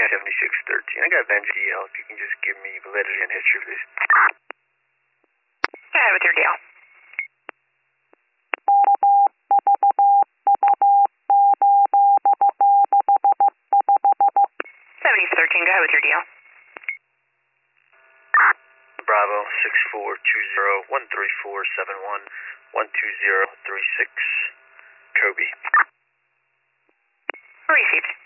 7613. I got Benji DL. If you can just give me validity and history, please. Go ahead with your deal. 7013, go ahead with your deal. Bravo 6420-13471-12036. Kobe. Received.